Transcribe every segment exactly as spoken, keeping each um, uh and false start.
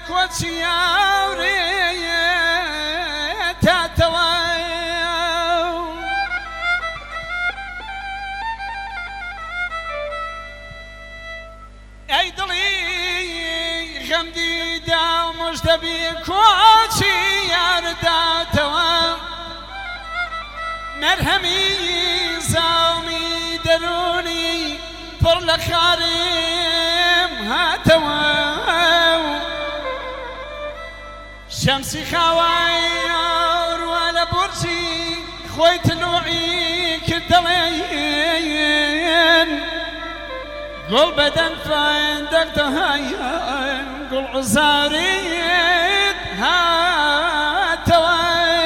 کۆچی ئاورێ تاتەوە ئەی دڵی غەمدیدا و موژدەبی کۆچی یارداتەوە مەرهەمی زاومی دەرونی پڕ لە خارم هاتەوە شەمسی خاوای ئاوروە لە بورجی خۆی تلوعی کرد دەڵێن گوڵ بەدەن فەندەق دەهایەن گوڵ عوزارێت هاتەوە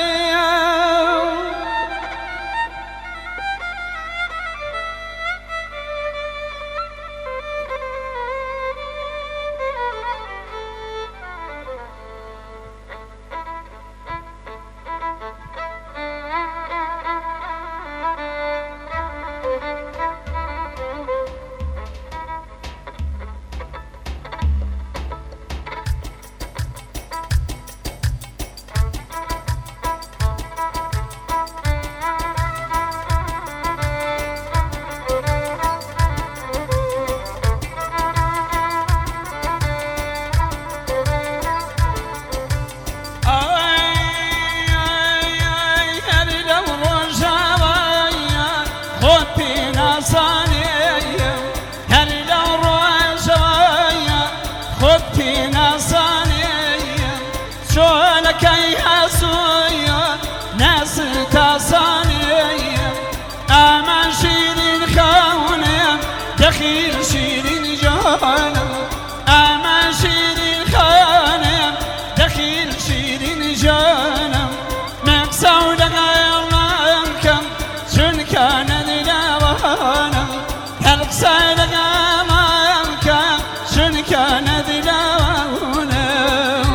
ئامان شیرین خاونم دەخیل شیرین جانم ئامان شیرین خانم دەخیل شیرین جانم مەقسە و لەگەڵم کەم چونکە نەدیلاوانم هەر قسە لەگەڵم کەم چونکە نەدیلاوانم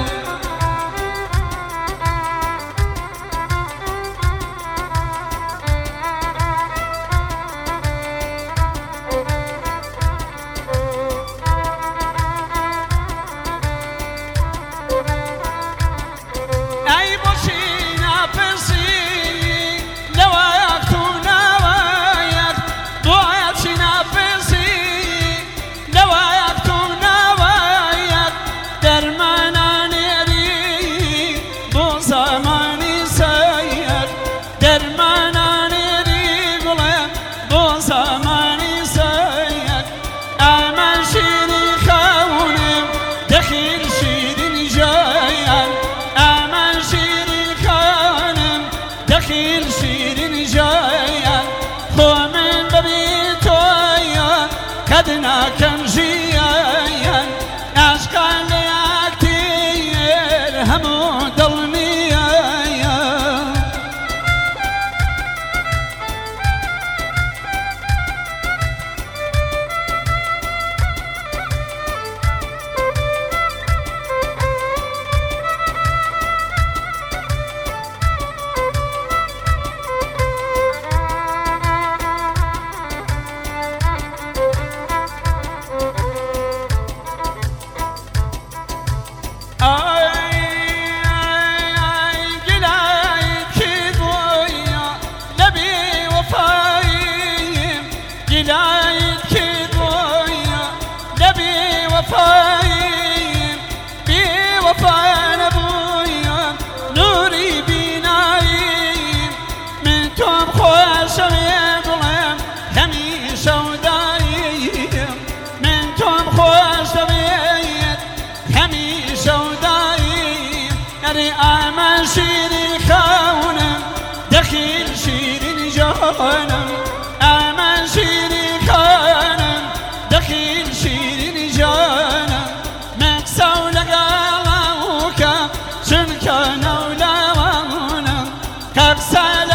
كم جيان أشكال كتير همو ضلني ئامان شیرین خاونم دەخیل شیرین جانم ئامان شیرین خانم دەخیل شیرین جانم مەقسە و لەگەڵم کەم چونکە نەولاوانم کە قسە